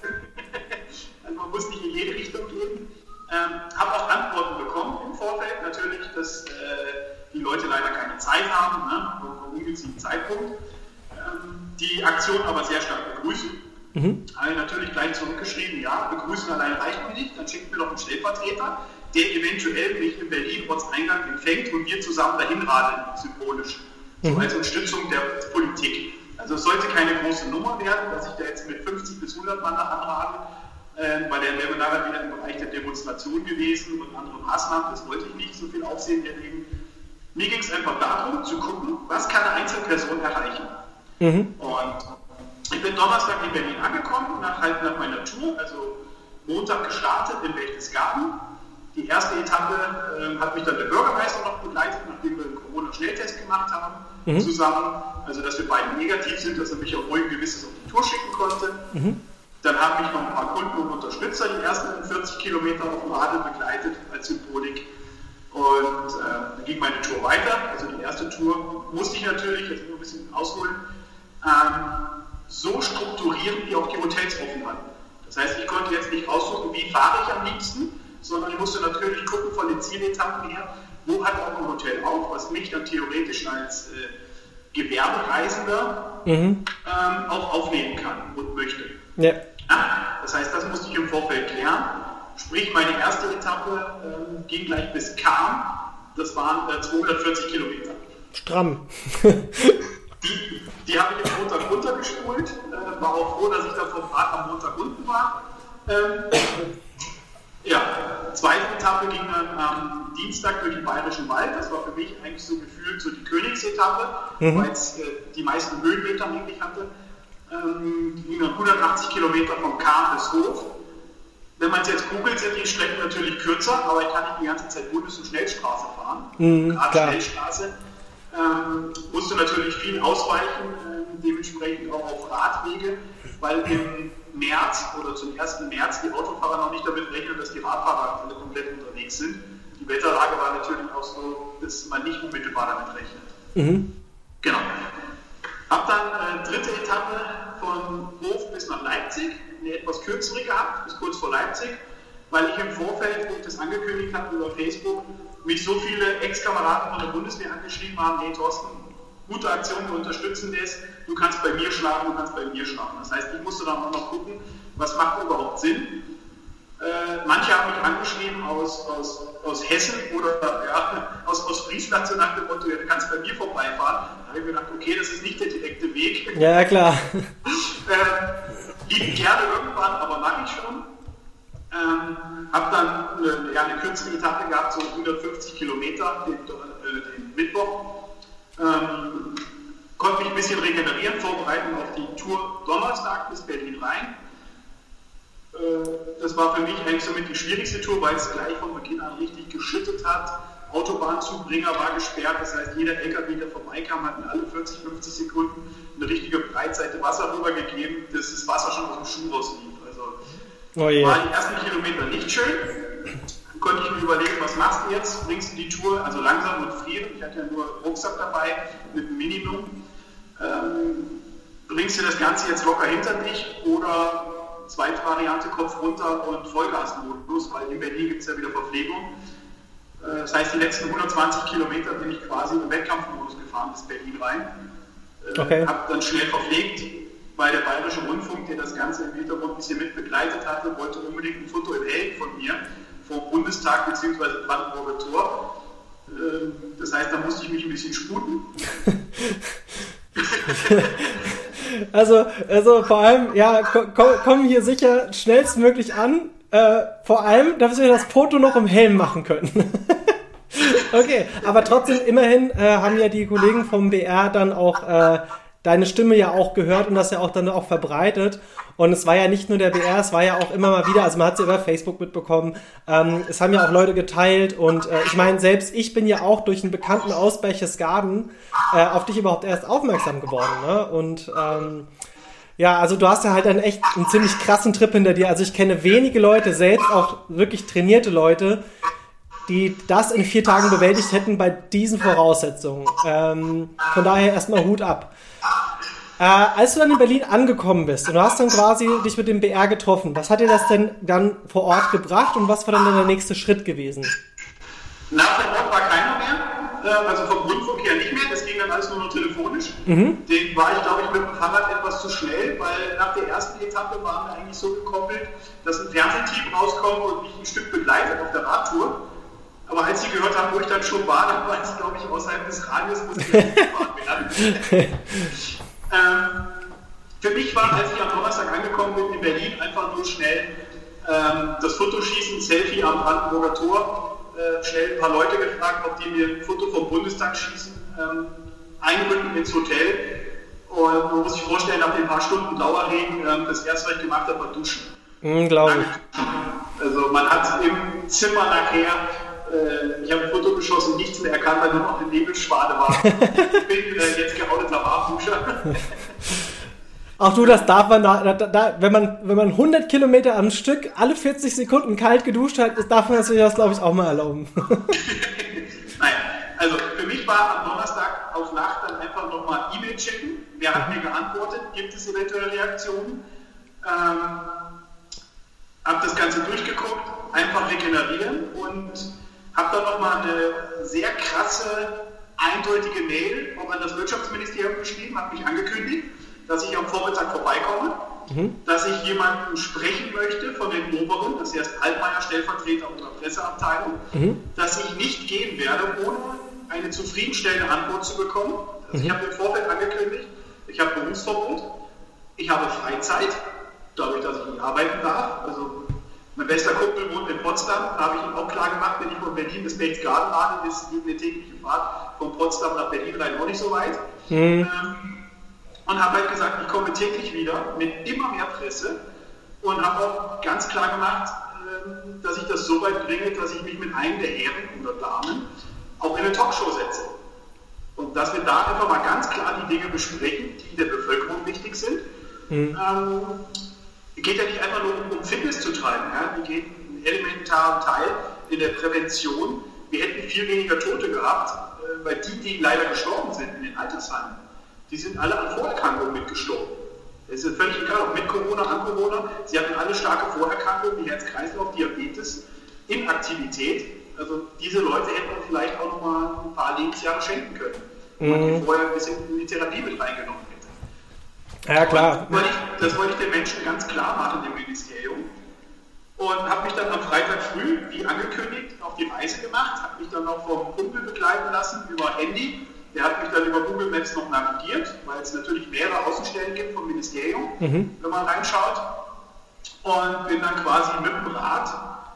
Also man muss nicht in jede Richtung gehen. Ähm, habe auch Antworten bekommen im Vorfeld. Natürlich, dass äh, die Leute leider keine Zeit haben, ne? Vom ungünstigen Zeitpunkt. Ähm, die Aktion aber sehr stark begrüßen. Mhm. Habe ich natürlich gleich zurückgeschrieben, ja, begrüßen allein reicht mir nicht, dann schickt mir doch einen Stellvertreter, der eventuell mich in Berlin Ortseingang empfängt und wir zusammen dahin radeln, symbolisch. Mhm. So als Unterstützung der Politik. Also es sollte keine große Nummer werden, dass ich da jetzt mit fünfzig bis hundert Mann da anrade, äh, weil dann wäre wir nachher wieder im Bereich der Demonstration gewesen und andere Maßnahmen, das wollte ich nicht so viel Aufsehen erregen. Mir ging es einfach darum, zu gucken, was kann eine Einzelperson erreichen. Mhm. Und ich bin Donnerstag in Berlin angekommen, nach, halt nach meiner Tour, also Montag gestartet in Berchtesgaden. Die erste Etappe äh, hat mich dann der Bürgermeister noch begleitet, nachdem wir einen Corona-Schnelltest gemacht haben, mhm. zusammen. Also, dass wir beide negativ sind, dass er mich auf ruhig Gewisses auf die Tour schicken konnte. Mhm. Dann haben mich noch ein paar Kunden und Unterstützer die ersten vierzig Kilometer auf dem Radl begleitet als Symbolik. Und äh, dann ging meine Tour weiter. Also die erste Tour musste ich natürlich, jetzt nur ein bisschen ausholen, ähm, so strukturieren, wie auch die Hotels offen hatten. Das heißt, ich konnte jetzt nicht aussuchen, wie fahre ich am liebsten, sondern ich musste natürlich gucken von den Zieletappen her, wo hat auch ein Hotel auf, was mich dann theoretisch als äh, Gewerbereisender mhm. ähm, auch aufnehmen kann und möchte. Ja. Ja, das heißt, das musste ich im Vorfeld klären. Sprich, meine erste Etappe ähm, ging gleich bis Cham. Das waren äh, zweihundertvierzig Kilometer. Stramm. die die habe ich am Montag runtergespult. Äh, war auch froh, dass ich da vom Rad am Montag unten war. Ähm, ja, zweite Etappe ging dann am Dienstag durch den Bayerischen Wald. Das war für mich eigentlich so gefühlt so die Königsetappe, mhm. weil es äh, die meisten Höhenmeter eigentlich hatte. Ähm, die ging dann hundertachtzig Kilometer von Cham bis Hof. Wenn man es jetzt googelt, sind die Strecken natürlich kürzer, aber ich kann nicht die ganze Zeit Bundes- und Schnellstraße fahren. Mhm, Gerade klar. Schnellstraße. Ähm, musste natürlich viel ausweichen, äh, dementsprechend auch auf Radwege, weil im März oder zum ersten März die Autofahrer noch nicht damit rechnen, dass die Radfahrer alle komplett unterwegs sind. Die Wetterlage war natürlich auch so, dass man nicht unmittelbar damit rechnet. Mhm. Genau. Hab dann äh, dritte Etappe von Hof bis nach Leipzig, eine etwas kürzere gehabt, bis kurz vor Leipzig, weil ich im Vorfeld, wo ich das angekündigt habe über Facebook, mich so viele Ex-Kameraden von der Bundeswehr angeschrieben haben, hey Thorsten, gute Aktion, wir unterstützen das, du kannst bei mir schlafen, du kannst bei mir schlafen. Das heißt, ich musste dann auch noch gucken, was macht überhaupt Sinn. Äh, manche haben mich angeschrieben aus, aus, aus Hessen oder ja, aus, aus Friesland, so nach dem Motto, ja, du kannst bei mir vorbeifahren. Da habe ich mir gedacht, okay, das ist nicht der direkte Weg. Ja, klar. äh, lieb gerne irgendwann, aber mache ich schon. Ähm, habe dann eine, ja, eine kürzere Etappe gehabt, so hundertfünfzig Kilometer, den, äh, den Mittwoch. Ähm, konnte mich ein bisschen regenerieren, vorbereiten auf die Tour Donnerstag bis Berlin rein. Äh, das war für mich eigentlich somit die schwierigste Tour, weil es gleich von Beginn an richtig geschüttet hat. Autobahnzubringer war gesperrt, das heißt, jeder L K W, der vorbeikam, hat in alle vierzig, fünfzig Sekunden eine richtige Breitseite Wasser rübergegeben, dass das Wasser schon aus dem Schuh rauslief. Also oh yeah. Waren die ersten Kilometer nicht schön. Dann konnte ich mir überlegen, was machst du jetzt? Bringst du die Tour also langsam und frieren? Ich hatte ja nur Rucksack dabei mit einem Minimum. Ähm, bringst du das Ganze jetzt locker hinter dich oder zweite Variante, Kopf runter und Vollgasmodus, weil in Berlin gibt es ja wieder Verpflegung. Das heißt, die letzten hundertzwanzig Kilometer bin ich quasi im Wettkampfmodus gefahren bis Berlin rein. Okay. Habe dann schnell verpflegt, weil der Bayerische Rundfunk, der das Ganze im Hintergrund ein bisschen mit begleitet hatte, wollte unbedingt ein Foto im Helm von mir vom Bundestag bzw. Brandenburger Tor. Das heißt, da musste ich mich ein bisschen sputen. Also, also vor allem, ja, komm, kommen hier sicher schnellstmöglich an. Äh, vor allem, dass wir das Foto noch im Helm machen können. Okay, aber trotzdem, immerhin äh, haben ja die Kollegen vom B R dann auch äh, deine Stimme ja auch gehört und das ja auch dann auch verbreitet. Und es war ja nicht nur der B R, es war ja auch immer mal wieder, also man hat es ja über Facebook mitbekommen, ähm, es haben ja auch Leute geteilt und äh, ich meine, selbst ich bin ja auch durch einen Bekannten aus Berchtesgaden äh, auf dich überhaupt erst aufmerksam geworden, ne? Und ähm, ja, also du hast ja halt dann echt einen ziemlich krassen Trip hinter dir. Also ich kenne wenige Leute, selbst auch wirklich trainierte Leute, die das in vier Tagen bewältigt hätten bei diesen Voraussetzungen. Ähm, von daher erstmal Hut ab. Äh, als du dann in Berlin angekommen bist und du hast dann quasi dich mit dem B R getroffen, was hat dir das denn dann vor Ort gebracht und was war dann der nächste Schritt gewesen? Nach vor Ort war keiner mehr, also vom Rundfunk her nicht mehr, das ging dann alles nur noch telefonisch. Mhm. Den war ich, glaube ich, mit dem Fahrrad etwas zu schnell, weil nach der ersten Etappe waren wir eigentlich so gekoppelt, dass ein Fernsehteam rauskommt und mich ein Stück begleitet auf der Radtour. Aber als sie gehört haben, wo ich dann schon war, dann war es, glaube ich, außerhalb des Radios, musste ich nicht gefahren werden. ähm, für mich war, als ich am Donnerstag angekommen bin in Berlin, einfach nur schnell ähm, das Fotoschießen, Selfie am Brandenburger Tor, äh, schnell ein paar Leute gefragt, ob die mir ein Foto vom Bundestag schießen, ähm, einrücken ins Hotel. Und man muss sich vorstellen, nach den paar Stunden Dauerregen, ähm, das erste, was ich gemacht habe, war duschen. Unglaublich. Also man hat im Zimmer nachher, äh, ich habe ein Foto geschossen, nichts mehr erkannt, weil nur noch eine Nebelschwade war. Ich bin äh, jetzt geouteter Warmduscher. Auch du, das darf man da, da, da, wenn man, wenn man hundert Kilometer am Stück alle vierzig Sekunden kalt geduscht hat, darf man sich das, glaube ich, auch mal erlauben. Nein, also für mich war am Donnerstag auf Nacht dann einfach nochmal E-Mail checken. Wer hat mir geantwortet? Gibt es eventuell Reaktionen? Ähm, habe das Ganze durchgeguckt, einfach regenerieren und habe dann nochmal eine sehr krasse, eindeutige Mail auch an das Wirtschaftsministerium geschrieben, habe mich angekündigt, dass ich am Vormittag vorbeikomme, mhm. dass ich jemanden sprechen möchte von den Oberen, das heißt Altmaier, Stellvertreter unserer Presseabteilung, mhm. dass ich nicht gehen werde, ohne eine zufriedenstellende Antwort zu bekommen. Also mhm. ich habe im Vorfeld angekündigt, ich habe Berufsverbot, ich habe Freizeit, dadurch, dass ich nicht arbeiten darf. Also mein bester Kumpel wohnt in Potsdam, da habe ich ihm auch klar gemacht, wenn ich von Berlin bis Berchtesgaden fahre, ist eine tägliche Fahrt von Potsdam nach Berlin rein auch nicht so weit. Mhm. Ähm, und habe halt gesagt, ich komme täglich wieder mit immer mehr Presse und habe auch ganz klar gemacht, ähm, dass ich das so weit bringe, dass ich mich mit einem der Herren oder Damen auch in eine Talkshow setze. Und dass wir da einfach mal ganz klar die Dinge besprechen, die der Bevölkerung wichtig sind. Mhm. Ähm, geht ja nicht einfach nur um, um Fitness zu treiben, ja? Die geht einen elementaren Teil in der Prävention. Wir hätten viel weniger Tote gehabt, äh, weil die, die leider gestorben sind in den Altersheimen, die sind alle an Vorerkrankungen mitgestorben. Es ist völlig egal, ob mit Corona, an Corona, sie hatten alle starke Vorerkrankungen, wie Herz-Kreislauf, Diabetes, Inaktivität. Also diese Leute hätten wir vielleicht auch nochmal ein paar Lebensjahre schenken können, wenn man die vorher ein bisschen in die Therapie mit reingenommen hätte. Ja, klar. Das wollte, ich, das wollte ich den Menschen ganz klar machen im Ministerium und habe mich dann am Freitag früh, wie angekündigt, auf die Reise gemacht, habe mich dann noch vom Kumpel begleiten lassen über Handy. Der hat mich dann über Google Maps noch navigiert, weil es natürlich mehrere Außenstellen gibt vom Ministerium, mhm. wenn man reinschaut. Und bin dann quasi mit dem Rad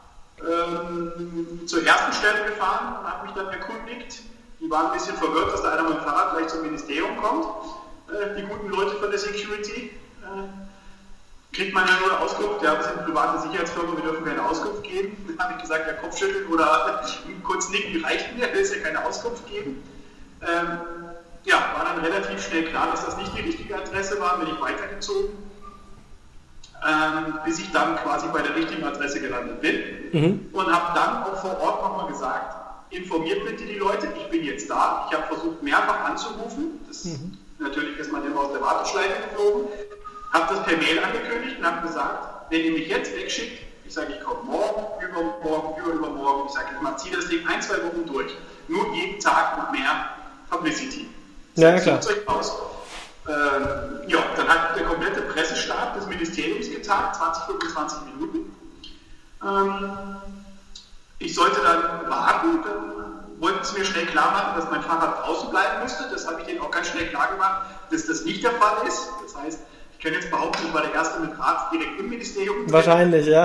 ähm, zur ersten Stelle gefahren und habe mich dann erkundigt. Die waren ein bisschen verwirrt, dass da einer mit dem Fahrrad gleich zum Ministerium kommt. Die guten Leute von der Security. kriegt man ja nur eine Auskunft, ja, wir sind private Sicherheitsfirma, wir dürfen keine Auskunft geben. Dann habe ich gesagt, ja, Kopfschütteln oder kurz nicken reicht mir, will es ja keine Auskunft geben. Ähm, ja, war dann relativ schnell klar, dass das nicht die richtige Adresse war, bin ich weitergezogen, ähm, bis ich dann quasi bei der richtigen Adresse gelandet bin mhm. und habe dann auch vor Ort nochmal gesagt, informiert bitte die Leute, ich bin jetzt da, ich habe versucht mehrfach anzurufen, das mhm. natürlich ist man immer aus der Warteschleife geflogen, habe das per Mail angekündigt und habe gesagt, wenn ihr mich jetzt wegschickt, ich sage, ich komme morgen, übermorgen, über übermorgen, ich sage, ich ziehe das Ding ein, zwei Wochen durch, nur jeden Tag noch mehr Publicity. Ja, klar. Aus. Ähm, ja, dann hat der komplette Pressestab des Ministeriums getagt, zwanzig, fünfundzwanzig Minuten. Ähm, ich sollte dann warten, dann wollten sie mir schnell klar machen, dass mein Fahrrad draußen bleiben müsste. Das habe ich denen auch ganz schnell klar gemacht, dass das nicht der Fall ist. Das heißt, ich kann jetzt behaupten, ich war der Erste mit Rad direkt im Ministerium. Wahrscheinlich, ja.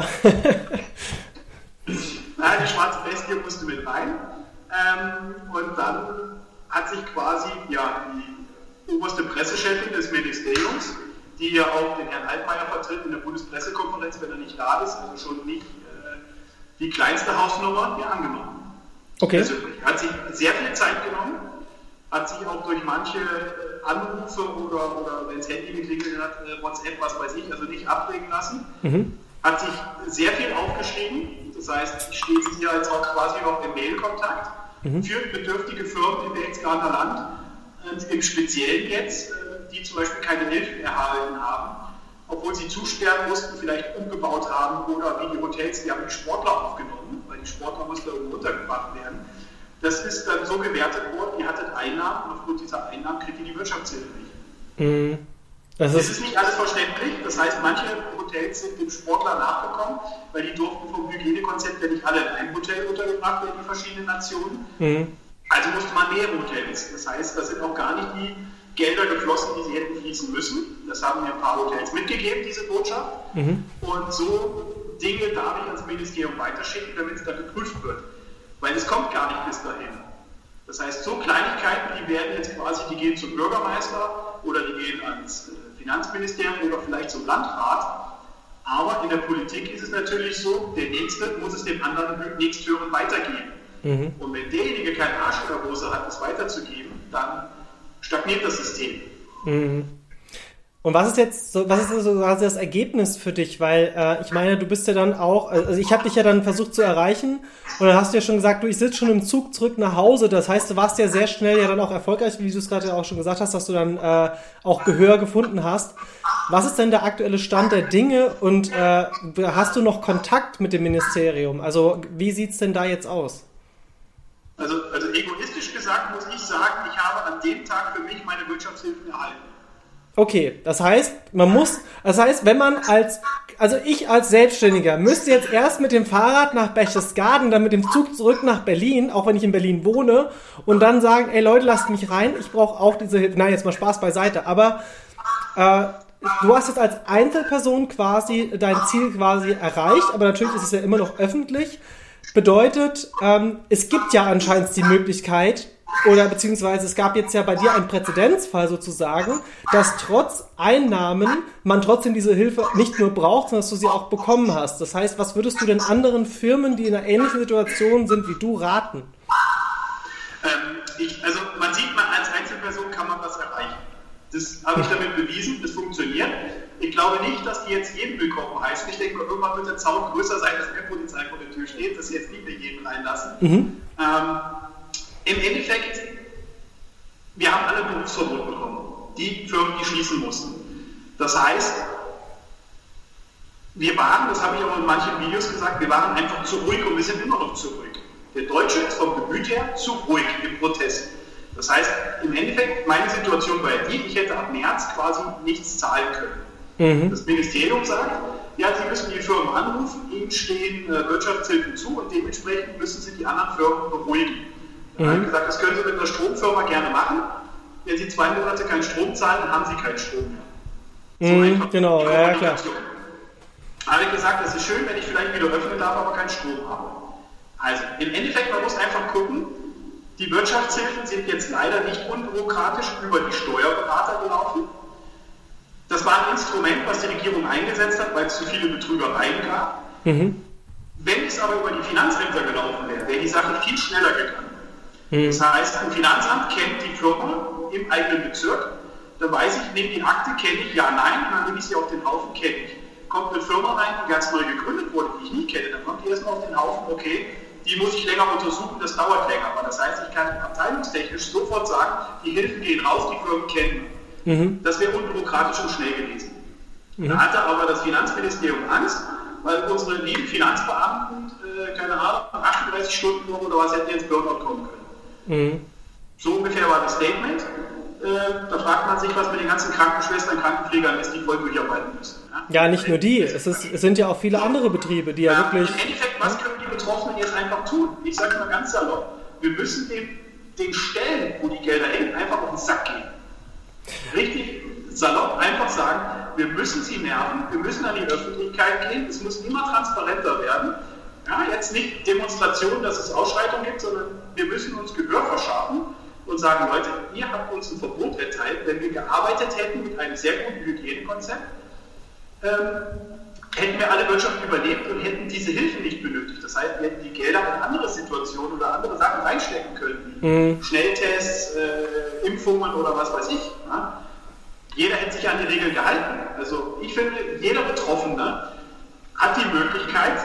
Na, die schwarze Bestie musste mit rein. Ähm, und dann hat sich quasi ja, die oberste Pressechefin des Ministeriums, die ja auch den Herrn Altmaier vertritt in der Bundespressekonferenz, wenn er nicht da ist, also schon nicht äh, die kleinste Hausnummer, mir angenommen. Okay. Persönlich. Hat sich sehr viel Zeit genommen, hat sich auch durch manche Anrufe oder, oder wenn es Handy geklingelt hat, äh, WhatsApp, was weiß ich, also nicht abbringen lassen. Mhm. Hat sich sehr viel aufgeschrieben, das heißt, ich stehe hier jetzt auch quasi noch im Mail-Kontakt. Mhm. Für bedürftige Firmen im Berchtesgadener Land, äh, im Speziellen jetzt, äh, die zum Beispiel keine Hilfe erhalten haben, obwohl sie zusperren mussten, vielleicht umgebaut haben oder wie die Hotels, die haben die Sportler aufgenommen, weil die Sportler mussten irgendwo untergebracht werden. Das ist dann so gewertet worden, ihr hattet Einnahmen und aufgrund dieser Einnahmen kriegt ihr die Wirtschaftshilfe nicht. Mhm. Das ist, ist, ist nicht alles verständlich, das heißt, manche Hotels sind dem Sportler nachgekommen, weil die durften vom Hygienekonzept ja nicht alle in einem Hotel untergebracht werden, die verschiedenen Nationen. Mhm. Also musste man mehrere Hotels. Das heißt, da sind auch gar nicht die Gelder geflossen, die sie hätten fließen müssen. Das haben mir ein paar Hotels mitgegeben, diese Botschaft. Mhm. Und so Dinge darf ich ans Ministerium weiterschicken, damit es da geprüft wird. Weil es kommt gar nicht bis dahin. Das heißt, so Kleinigkeiten, die werden jetzt quasi, die gehen zum Bürgermeister oder die gehen ans Finanzministerium oder vielleicht zum Landrat. Aber in der Politik ist es natürlich so, der Nächste muss es dem anderen Nächsthören weitergeben. Mhm. Und wenn derjenige keinen Arsch in der Hose hat, es weiterzugeben, dann stagniert das System. Mhm. Und was ist jetzt so, was ist so quasi das Ergebnis für dich? Weil äh, ich meine, du bist ja dann auch, also ich habe dich ja dann versucht zu erreichen und dann hast du ja schon gesagt, du, ich sitze schon im Zug zurück nach Hause. Das heißt, du warst ja sehr schnell ja dann auch erfolgreich, wie du es gerade auch schon gesagt hast, dass du dann äh, auch Gehör gefunden hast. Was ist denn der aktuelle Stand der Dinge und äh, hast du noch Kontakt mit dem Ministerium? Also wie sieht's denn da jetzt aus? Also, also egoistisch gesagt muss ich sagen, ich habe an dem Tag für mich meine Wirtschaftshilfen erhalten. Okay, das heißt, man muss, das heißt, wenn man als, also ich als Selbstständiger müsste jetzt erst mit dem Fahrrad nach Berchtesgaden, dann mit dem Zug zurück nach Berlin, auch wenn ich in Berlin wohne, und dann sagen, ey Leute, lasst mich rein, ich brauche auch diese Hilfe. Nein, jetzt mal Spaß beiseite, aber äh, du hast jetzt als Einzelperson quasi dein Ziel quasi erreicht, aber natürlich ist es ja immer noch öffentlich. Bedeutet, ähm, es gibt ja anscheinend die Möglichkeit, oder beziehungsweise es gab jetzt ja bei dir einen Präzedenzfall sozusagen, dass trotz Einnahmen man trotzdem diese Hilfe nicht nur braucht, sondern dass du sie auch bekommen hast. Das heißt, was würdest du denn anderen Firmen, die in einer ähnlichen Situation sind wie du, raten? Ähm, ich, also man sieht, man als Einzelperson kann man was erreichen. Das habe ich damit bewiesen, das funktioniert. Ich glaube nicht, dass die jetzt jeden willkommen heißen. Ich denke mal, irgendwann wird der Zaun größer sein, dass mehr Polizei vor der Tür steht, dass sie jetzt nicht mehr jeden reinlassen. Mhm. Ähm, Im Endeffekt, wir haben alle Berufsverbot bekommen. Die Firmen, die schließen mussten. Das heißt, wir waren, das habe ich auch in manchen Videos gesagt, wir waren einfach zu ruhig und wir sind immer noch zu ruhig. Der Deutsche ist vom Gemüt her zu ruhig im Protest. Das heißt, im Endeffekt, meine Situation war ja die, ich hätte ab März quasi nichts zahlen können. Mhm. Das Ministerium sagt, ja, Sie müssen die Firmen anrufen, ihnen stehen äh, Wirtschaftshilfen zu und dementsprechend müssen Sie die anderen Firmen beruhigen. Mhm. Ich habe gesagt, das können Sie mit einer Stromfirma gerne machen. Wenn Sie zwei Monate keinen Strom zahlen, dann haben Sie keinen Strom mehr. So mhm, einfach genau, die ja, klar. Da habe ich gesagt, das ist schön, wenn ich vielleicht wieder öffnen darf, aber keinen Strom habe. Also, im Endeffekt, man muss einfach gucken, die Wirtschaftshilfen sind jetzt leider nicht unbürokratisch über die Steuerberater gelaufen. Das war ein Instrument, was die Regierung eingesetzt hat, weil es zu viele Betrügereien gab. Mhm. Wenn es aber über die Finanzämter gelaufen wäre, wäre die Sache viel schneller gegangen. Mhm. Das heißt, ein Finanzamt kennt die Firma im eigenen Bezirk, dann weiß ich, nehme die Akte, kenne ich, ja, nein, dann nehme ich sie auf den Haufen, kenne ich. Kommt eine Firma rein, die ganz neu gegründet wurde, die ich nie kenne, dann kommt die erstmal auf den Haufen, okay, die muss ich länger untersuchen, das dauert länger. Aber das heißt, ich kann abteilungstechnisch sofort sagen, die Hilfen gehen raus, die Firmen kennen. Mhm. Das wäre unbürokratisch und schnell gewesen. Mhm. Da hatte aber das Finanzministerium Angst, weil unsere lieben Finanzbeamten, äh, keine Ahnung, achtunddreißig Stunden Woche oder was, hätten ins Burnout kommen können. Mhm. So ungefähr war das Statement. Äh, da fragt man sich, was mit den ganzen Krankenschwestern, Krankenpflegern ist, die voll durcharbeiten müssen. Ja, ja nicht nur die, es, ist, es sind ja auch viele andere Betriebe, die ja, ja wirklich... Im Endeffekt, was können die Betroffenen jetzt einfach tun? Ich sage mal ganz salopp, wir müssen den, den Stellen, wo die Gelder hängen, einfach auf den Sack gehen. Richtig salopp einfach sagen, wir müssen sie nerven, wir müssen an die Öffentlichkeit gehen, es muss immer transparenter werden. Ja, jetzt nicht Demonstrationen, dass es Ausschreitungen gibt, sondern wir müssen uns Gehör verschaffen und sagen, Leute, ihr habt uns ein Verbot erteilt, wenn wir gearbeitet hätten mit einem sehr guten Hygienekonzept, ähm, hätten wir alle Wirtschaft überlebt und hätten diese Hilfen nicht benötigt. Das heißt, wir hätten die Gelder in andere Situationen oder andere Sachen reinstecken können, wie mhm. Schnelltests, äh, Impfungen oder was weiß ich. Ja? Jeder hätte sich an die Regeln gehalten. Also ich finde, jeder Betroffene hat die Möglichkeit,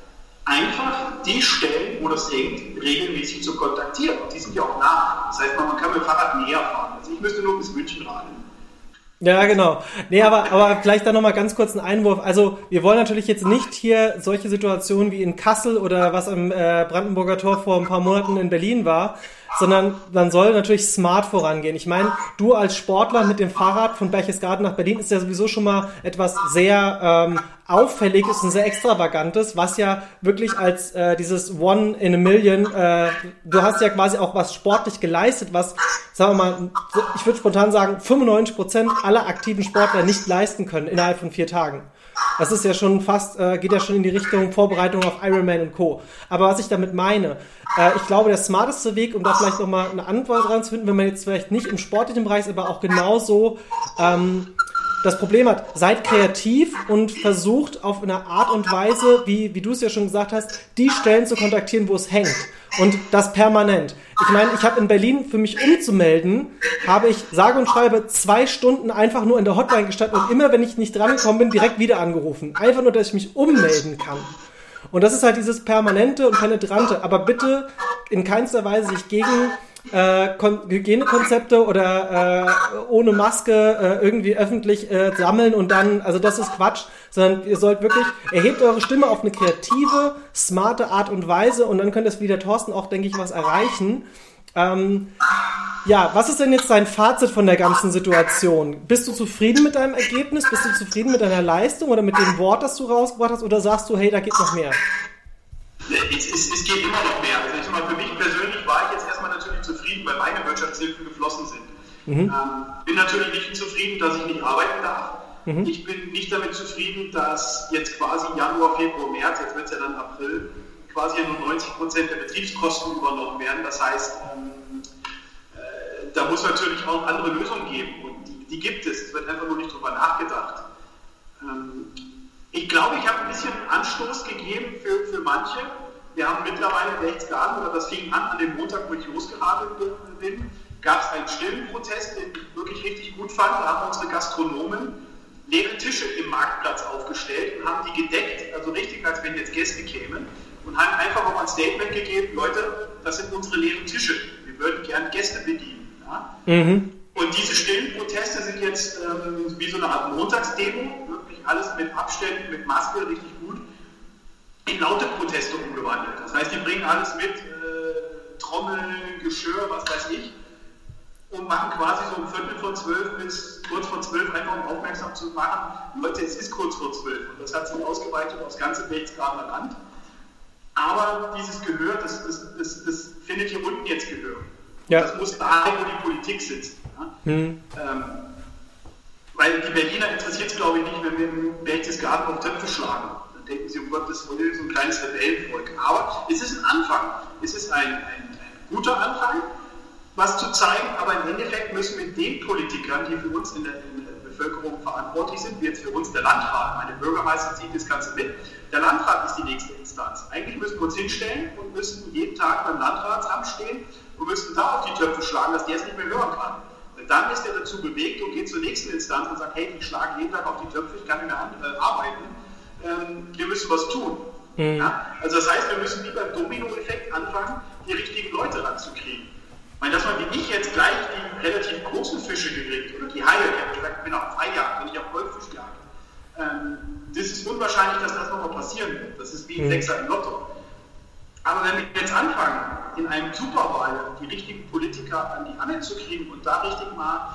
einfach die Stellen, wo das hängt, regelmäßig zu kontaktieren. Und die sind ja auch nah. Das heißt, man kann mit dem Fahrrad näher fahren. Also ich müsste nur bis München radeln. Ja, genau. Nee, aber, aber vielleicht da nochmal ganz kurz einen Einwurf. Also wir wollen natürlich jetzt nicht hier solche Situationen wie in Kassel oder was am äh, Brandenburger Tor vor ein paar Monaten in Berlin war, sondern man soll natürlich smart vorangehen. Ich meine, du als Sportler mit dem Fahrrad von Berchtesgaden nach Berlin ist ja sowieso schon mal etwas sehr ähm, Auffälliges und sehr Extravagantes, was ja wirklich als äh, dieses One in a Million, äh, du hast ja quasi auch was sportlich geleistet, was, sagen wir mal, ich würde spontan sagen, fünfundneunzig Prozent aller aktiven Sportler nicht leisten können innerhalb von vier Tagen. Das ist ja schon fast, äh, geht ja schon in die Richtung Vorbereitung auf Ironman und Co. Aber was ich damit meine, äh, ich glaube, der smarteste Weg, um da vielleicht nochmal eine Antwort dran zu finden, wenn man jetzt vielleicht nicht im sportlichen Bereich ist, aber auch genauso ähm, das Problem hat, seid kreativ und versucht auf eine Art und Weise, wie, wie du es ja schon gesagt hast, die Stellen zu kontaktieren, wo es hängt. Und das permanent. Ich meine, ich habe in Berlin, für mich umzumelden, habe ich sage und schreibe zwei Stunden einfach nur in der Hotline gestanden und immer, wenn ich nicht drangekommen bin, direkt wieder angerufen. Einfach nur, dass ich mich ummelden kann. Und das ist halt dieses Permanente und Penetrante. Aber bitte in keinster Weise sich gegen äh, Kon- Hygienekonzepte oder äh, ohne Maske äh, irgendwie öffentlich äh, sammeln und dann, also das ist Quatsch, sondern ihr sollt wirklich, erhebt eure Stimme auf eine kreative, smarte Art und Weise und dann könnt ihr, wie der Thorsten auch, denke ich, was erreichen. Ähm, ja, was ist denn jetzt dein Fazit von der ganzen Situation? Bist du zufrieden mit deinem Ergebnis? Bist du zufrieden mit deiner Leistung oder mit dem Wort, das du rausgebracht hast? Oder sagst du, hey, da geht noch mehr? Es, es, es geht immer noch mehr. Also ich sag mal, für mich persönlich war ich jetzt erstmal natürlich zufrieden, weil meine Wirtschaftshilfen geflossen sind. Mhm. Ähm, bin natürlich nicht zufrieden, dass ich nicht arbeiten darf. Mhm. Ich bin nicht damit zufrieden, dass jetzt quasi Januar, Februar, März, jetzt wird es ja dann April, quasi nur neunzig Prozent der Betriebskosten übernommen werden. Das heißt, ähm, äh, da muss natürlich auch andere Lösungen geben und die, die gibt es. Es wird einfach nur nicht drüber nachgedacht. Ähm, ich glaube, ich habe ein bisschen Anstoß gegeben für, für manche. Wir haben mittlerweile in Berchtesgaden, oder das fing an an dem Montag, wo ich losgeradelt bin, gab es einen stillen Protest, den ich wirklich richtig gut fand. Da haben unsere Gastronomen leere Tische im Marktplatz aufgestellt und haben die gedeckt, also richtig, als wenn jetzt Gäste kämen, und haben einfach auch ein Statement gegeben, Leute, das sind unsere leeren Tische, wir würden gern Gäste bedienen. Ja? Mhm. Und diese stillen Proteste sind jetzt ähm, wie so eine Art Montagsdemo, wirklich alles mit Abständen, mit Maske, richtig gut, in laute Proteste umgewandelt. Das heißt, die bringen alles mit, äh, Trommeln, Geschirr, was weiß ich, und machen quasi so um Viertel vor zwölf bis kurz vor zwölf einfach, um aufmerksam zu machen, Leute, es ist kurz vor zwölf. Und das hat sich ausgeweitet aufs ganze Berchtesgadener Land. Aber dieses Gehör, das, das, das, das findet hier unten jetzt Gehör. Ja. Das muss da, wo die Politik sitzt. Ja? Hm. Ähm, weil die Berliner interessiert es, glaube ich, nicht, wenn wir im Berchtesgaden auf Töpfe schlagen. Dann denken sie, um Gottes Willen, so ein kleines Rebellenvolk. Aber es ist ein Anfang. Es ist ein, ein, ein guter Anfang, was zu zeigen, aber im Endeffekt müssen wir den Politikern, die für uns in der, in der Bevölkerung verantwortlich sind, wie jetzt für uns der Landrat. Meine Bürgermeister zieht das Ganze mit. Der Landrat ist die nächste Instanz. Eigentlich müssen wir uns hinstellen und müssen jeden Tag beim Landratsamt stehen und müssen da auf die Töpfe schlagen, dass der es nicht mehr hören kann. Dann ist er dazu bewegt und geht zur nächsten Instanz und sagt, hey, ich schlage jeden Tag auf die Töpfe, ich kann nicht mehr an, äh, arbeiten, ähm, wir müssen was tun. Mhm. Ja? Also das heißt, wir müssen wie beim Domino-Effekt anfangen, die richtigen Leute ranzukriegen. Ich meine, dass man wie ich jetzt gleich die relativ großen Fische gekriegt oder die Haie, ich habe gesagt, ich bin auf Haijagd und nicht auf Goldfischjagd. Ähm, das ist unwahrscheinlich, dass das nochmal passieren wird. Das ist wie ein mhm. Sechser im Lotto. Aber wenn wir jetzt anfangen, in einem Superwahl die richtigen Politiker an die Angel zu kriegen und da richtig mal,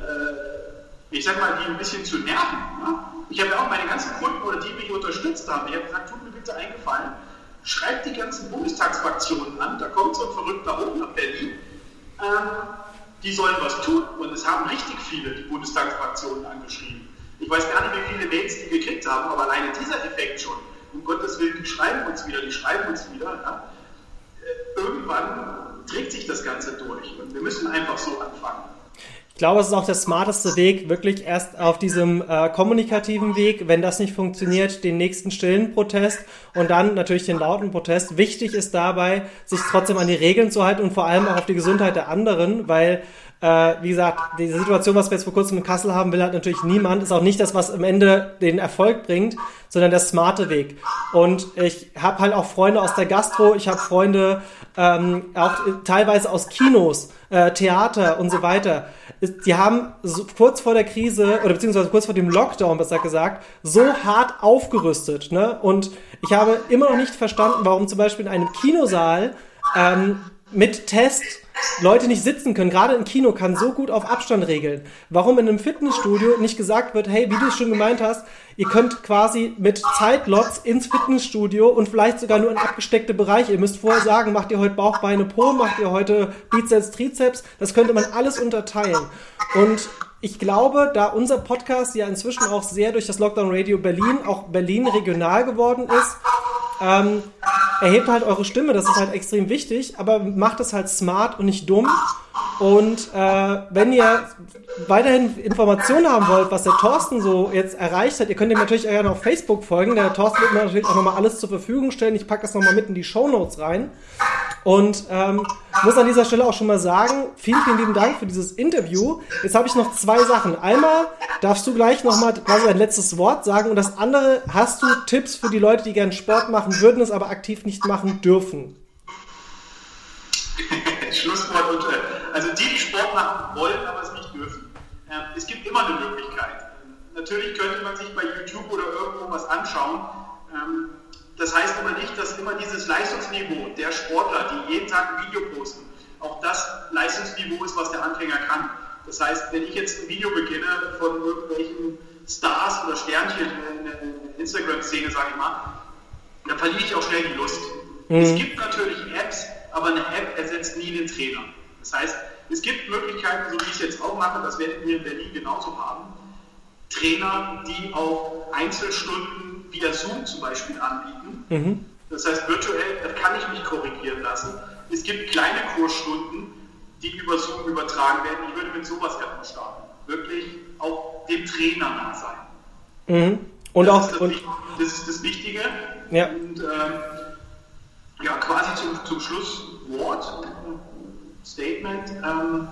äh, ich sag mal, die ein bisschen zu nerven. Ne? Ich habe ja auch meine ganzen Kunden oder die mich unterstützt haben, ich habe gesagt, tut mir bitte einen Gefallen, schreibt die ganzen Bundestagsfraktionen an, da kommt so ein Verrückter hoch nach Berlin, ähm, die sollen was tun und es haben richtig viele die Bundestagsfraktionen angeschrieben. Ich weiß gar nicht, wie viele Mails die gekriegt haben, aber alleine dieser Effekt schon. Um Gottes Willen, die schreiben uns wieder, die schreiben uns wieder. Ja? Irgendwann trägt sich das Ganze durch und wir müssen einfach so anfangen. Ich glaube, es ist auch der smarteste Weg, wirklich erst auf diesem äh, kommunikativen Weg, wenn das nicht funktioniert, den nächsten stillen Protest und dann natürlich den lauten Protest. Wichtig ist dabei, sich trotzdem an die Regeln zu halten und vor allem auch auf die Gesundheit der anderen, weil Äh, wie gesagt, diese Situation, was wir jetzt vor kurzem in Kassel haben, will halt natürlich niemand. Ist auch nicht das, was am Ende den Erfolg bringt, sondern der smarte Weg. Und ich habe halt auch Freunde aus der Gastro, ich habe Freunde ähm, auch teilweise aus Kinos, äh, Theater und so weiter. Die haben so kurz vor der Krise, oder beziehungsweise kurz vor dem Lockdown, besser gesagt, so hart aufgerüstet. Ne? Und ich habe immer noch nicht verstanden, warum zum Beispiel in einem Kinosaal ähm, mit Test Leute nicht sitzen können. Gerade im Kino kann so gut auf Abstand regeln. Warum in einem Fitnessstudio nicht gesagt wird, hey, wie du es schon gemeint hast, ihr könnt quasi mit Zeitlots ins Fitnessstudio und vielleicht sogar nur in abgesteckte Bereiche. Ihr müsst vorher sagen, macht ihr heute Bauch, Beine, Po, macht ihr heute Bizeps, Trizeps. Das könnte man alles unterteilen. Und ich glaube, da unser Podcast ja inzwischen auch sehr durch das Lockdown Radio Berlin, auch Berlin regional geworden ist, ähm, erhebt halt eure Stimme, das ist halt extrem wichtig, aber macht es halt smart und nicht dumm. Und äh, wenn ihr weiterhin Informationen haben wollt, was der Thorsten so jetzt erreicht hat, ihr könnt ihm natürlich gerne auf Facebook folgen. Der Thorsten wird mir natürlich auch nochmal alles zur Verfügung stellen. Ich packe das nochmal mit in die Shownotes rein. Und ähm, muss an dieser Stelle auch schon mal sagen, vielen, vielen lieben Dank für dieses Interview. Jetzt habe ich noch zwei Sachen. Einmal darfst du gleich nochmal quasi ein letztes Wort sagen und das andere, hast du Tipps für die Leute, die gerne Sport machen würden, es aber aktiv nicht machen dürfen? Schlusswort und also die, die Sport machen wollen, aber es nicht dürfen. Ähm, es gibt immer eine Möglichkeit. Natürlich könnte man sich bei YouTube oder irgendwo was anschauen. Ähm, das heißt aber nicht, dass immer dieses Leistungsniveau der Sportler, die jeden Tag ein Video posten, auch das Leistungsniveau ist, was der Anfänger kann. Das heißt, wenn ich jetzt ein Video beginne von irgendwelchen Stars oder Sternchen in der Instagram-Szene, sage ich mal, dann verliere ich auch schnell die Lust. Mhm. Es gibt natürlich Apps, aber eine App ersetzt nie den Trainer. Das heißt, es gibt Möglichkeiten, so wie ich es jetzt auch mache, das werden wir in Berlin genauso haben, Trainer, die auch Einzelstunden via Zoom zum Beispiel anbieten. Mhm. Das heißt, virtuell kann ich mich korrigieren lassen. Es gibt kleine Kursstunden, die über Zoom übertragen werden. Ich würde mit sowas erstmal starten. Wirklich auch dem Trainer nah sein. Mhm. Und das, auch, ist das, und das ist das Wichtige. Ja. Und ähm, ja, quasi zum, zum Schlusswort, Statement. Ähm,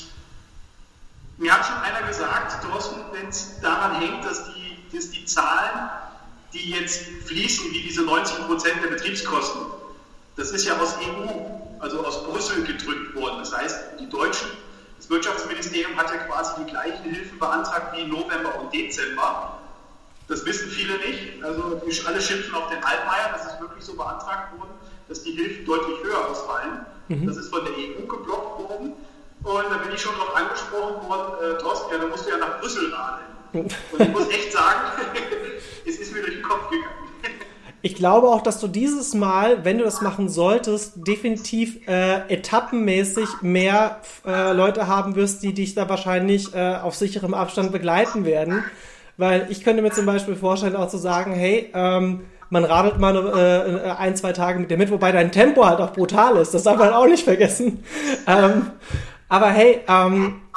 mir hat schon einer gesagt, Thorsten, wenn es daran hängt, dass die, dass die Zahlen, die jetzt fließen, wie diese neunzig Prozent der Betriebskosten, das ist ja aus E U, also aus Brüssel gedrückt worden. Das heißt, die Deutschen, das Wirtschaftsministerium hat ja quasi die gleichen Hilfen beantragt wie im November und Dezember. Das wissen viele nicht. Also alle schimpfen auf den Altmaier, das ist wirklich so beantragt worden, dass die Hilfen deutlich höher ausfallen. Mhm. Das ist von der E U geblockt worden. Und da bin ich schon darauf angesprochen worden, äh, Thorsten, ja, da musst du ja nach Brüssel radeln. Und ich muss echt sagen, es ist mir durch den Kopf gegangen. Ich glaube auch, dass du dieses Mal, wenn du das machen solltest, definitiv äh, etappenmäßig mehr äh, Leute haben wirst, die dich da wahrscheinlich äh, auf sicherem Abstand begleiten werden. Weil ich könnte mir zum Beispiel vorstellen, auch zu sagen, hey, ähm, man radelt mal äh, ein, zwei Tage mit dir mit, wobei dein Tempo halt auch brutal ist. Das darf man auch nicht vergessen. Ähm, aber hey, ähm,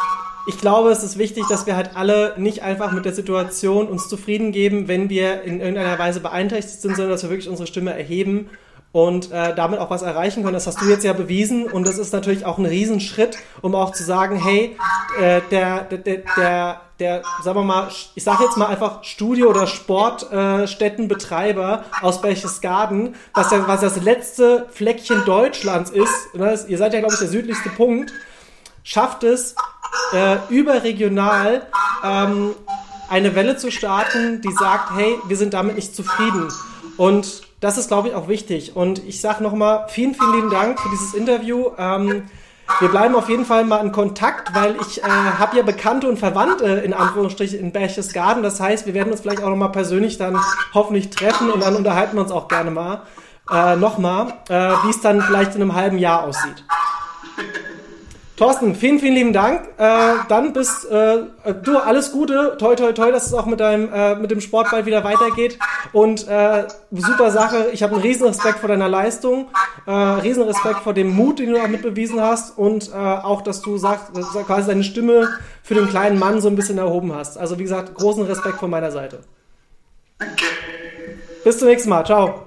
ich glaube, es ist wichtig, dass wir halt alle nicht einfach mit der Situation uns zufrieden geben, wenn wir in irgendeiner Weise beeinträchtigt sind, sondern dass wir wirklich unsere Stimme erheben und äh, damit auch was erreichen können. Das hast du jetzt ja bewiesen und das ist natürlich auch ein Riesenschritt, um auch zu sagen, hey, äh, der, der, der, der, der, sagen wir mal, ich sage jetzt mal einfach Studio- oder Sportstättenbetreiber äh, aus Berchtesgaden, was ja was das letzte Fleckchen Deutschlands ist, ne? Ihr seid ja, glaube ich, der südlichste Punkt, schafft es, äh, überregional ähm, eine Welle zu starten, die sagt, hey, wir sind damit nicht zufrieden. Und das ist, glaube ich, auch wichtig. Und ich sage nochmal vielen, vielen lieben Dank für dieses Interview. Ähm, wir bleiben auf jeden Fall mal in Kontakt, weil ich äh, habe ja Bekannte und Verwandte in Anführungsstrichen in Berchtesgaden. Das heißt, wir werden uns vielleicht auch nochmal persönlich dann hoffentlich treffen und dann unterhalten wir uns auch gerne mal äh, nochmal, äh, wie es dann vielleicht in einem halben Jahr aussieht. Thorsten, vielen, vielen lieben Dank. Äh, dann bis, äh, du, alles Gute. Toi, toi, toi, dass es auch mit deinem, äh, mit dem Sport bald wieder weitergeht. Und äh, super Sache. Ich habe einen riesen Respekt vor deiner Leistung, äh, riesen Respekt vor dem Mut, den du auch mitbewiesen hast und äh, auch, dass du sagst, dass du quasi deine Stimme für den kleinen Mann so ein bisschen erhoben hast. Also wie gesagt, großen Respekt von meiner Seite. Danke. Bis zum nächsten Mal. Ciao.